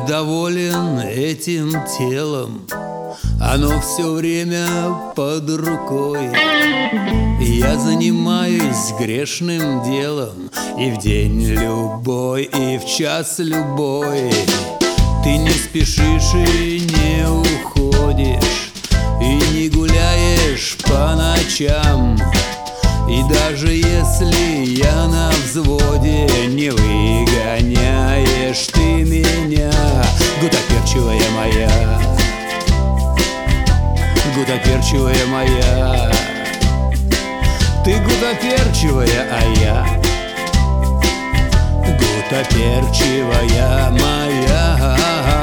доволен этим телом, оно все время под рукой. Я занимаюсь грешным делом и в день любой, и в час любой. Ты не спешишь и не уходишь, и не гуляешь по ночам. И даже если я на взводе, не выгоняешь ты меня, гутоперчивая моя, гутоперчивая моя. Ты гутоперчивая, а я гутоперчивая моя.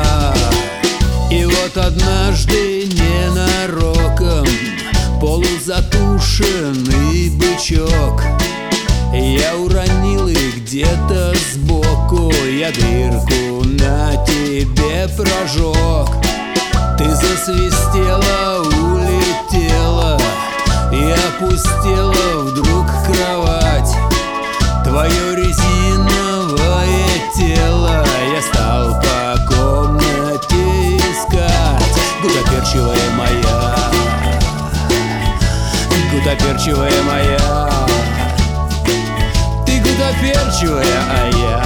И вот однажды ненароком полузатушенный бычок я уронил, и где-то сбоку я дырку на тебе прожег. Ты засвистела, улетела и опустела вдруг кровать. Твое резиновое тело я стал по комнате искать. Гутоперчивая моя, гутоперчивая моя. Ты гутоперчивая, а я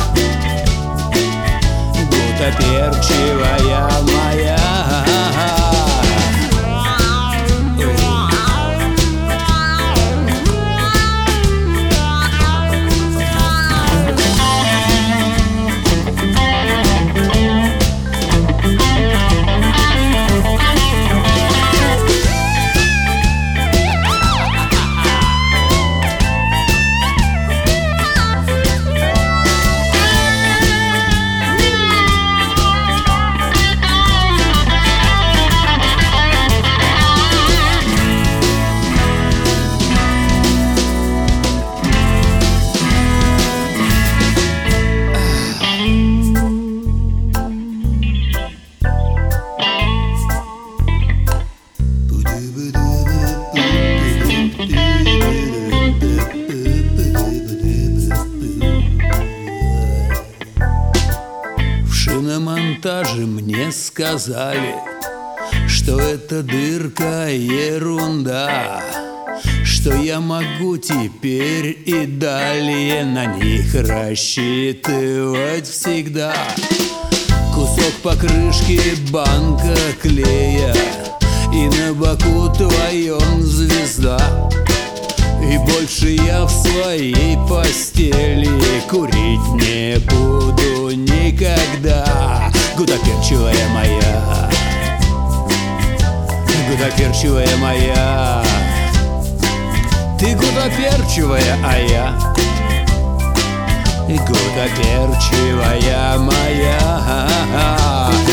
гутоперчивая моя. На монтаже мне сказали, что эта дырка ерунда, что я могу теперь и далее на них рассчитывать всегда. Кусок покрышки, банка клея, и на боку твоем звезда. И больше я в своей постели курить не буду никогда. Гутоперчивая моя, гутоперчивая моя. Ты гутоперчивая, а я гутоперчивая моя.